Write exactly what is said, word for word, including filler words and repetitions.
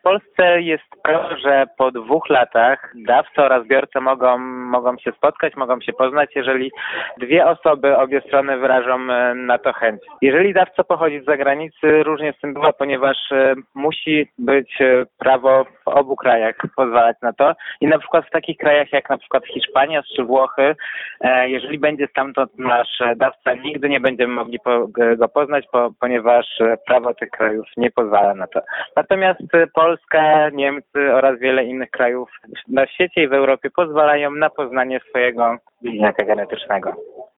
W Polsce jest to, że po dwóch latach dawca oraz biorca mogą, mogą się spotkać, mogą się poznać, jeżeli dwie osoby, obie strony wyrażą e, na to chęć. Jeżeli dawca pochodzi z zagranicy, różnie z tym bywa, ponieważ e, musi być e, prawo w obu krajach pozwalać na to i na przykład w takich krajach jak na przykład Hiszpania czy Włochy, e, jeżeli będzie stamtąd nasz dawca, nigdy nie będziemy mogli po, go poznać, po, ponieważ e, prawo tych krajów nie pozwala na to. Natomiast e, Polska, Niemcy oraz wiele innych krajów na świecie i w Europie pozwalają na poznanie swojego bliźniaka genetycznego.